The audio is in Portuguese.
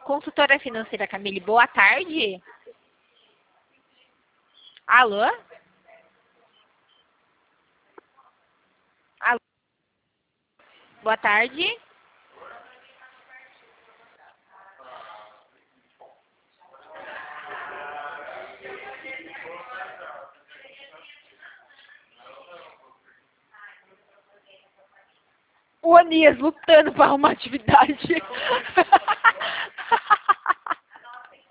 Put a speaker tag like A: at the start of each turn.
A: Consultora financeira Camille, boa tarde. Alô? Alô? Boa tarde. O Anias lutando para arrumar atividade.